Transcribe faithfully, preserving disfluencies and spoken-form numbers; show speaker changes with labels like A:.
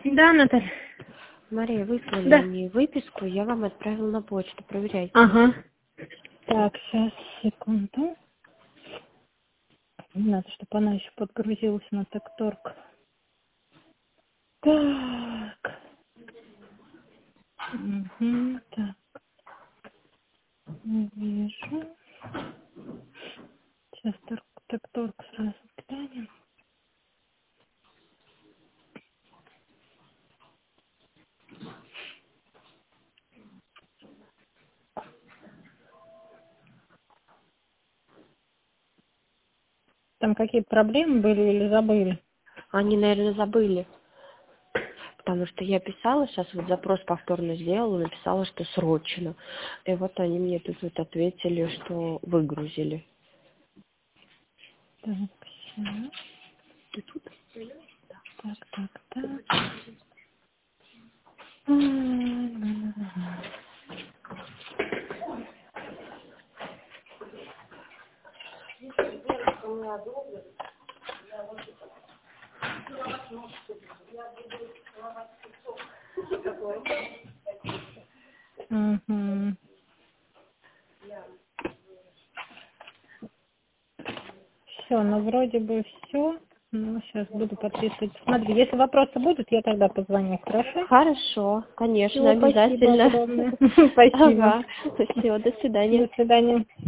A: Да, Наталья.
B: Мария, выслали
A: Да.
B: мне выписку, я вам отправила на почту, проверяйте.
A: Ага. Так, сейчас, секунду. Надо, чтобы она еще подгрузилась на ТикТок. Так. Угу, так. Не вижу. Сейчас ТикТок сразу глянем. Там какие-то проблемы были или забыли?
B: Они, наверное, забыли. Потому что я писала, сейчас вот запрос повторно сделала, написала, что срочно. И вот они мне тут вот ответили, что выгрузили.
A: Так, сейчас.
B: Ты тут?
A: Так, так, так. М-м-м. Мгм. Все, ну вроде бы все. Ну, сейчас буду подписывать. Смотри, если вопросы будут, я тогда позвоню, хорошо?
B: Хорошо, конечно,
A: Всё, спасибо
B: обязательно.
A: огромное. Спасибо.
B: Ага, все, до свидания.
A: До свидания.